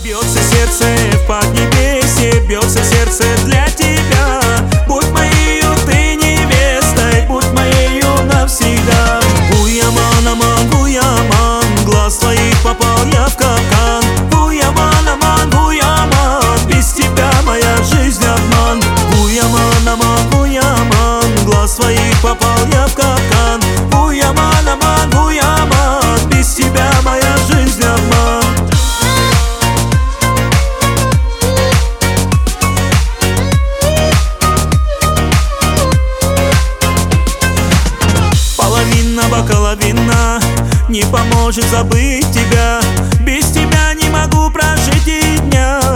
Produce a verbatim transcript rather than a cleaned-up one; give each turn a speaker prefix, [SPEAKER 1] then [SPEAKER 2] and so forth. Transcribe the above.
[SPEAKER 1] Бьется сердце в поднебесье, бьется сердце для тебя. Будь моею ты невестой, будь моею навсегда. Буяман, аман, буяман, глаз твоих попал я в капкан. Буяман, аман, буяман, без тебя моя жизнь обман. Буяман, аман, буяман, глаз твоих попал я в капкан. Буяман, аман, буяман, без тебя моя жизнь обман. Половина бокала вина не поможет забыть тебя. Без тебя не могу прожить и дня.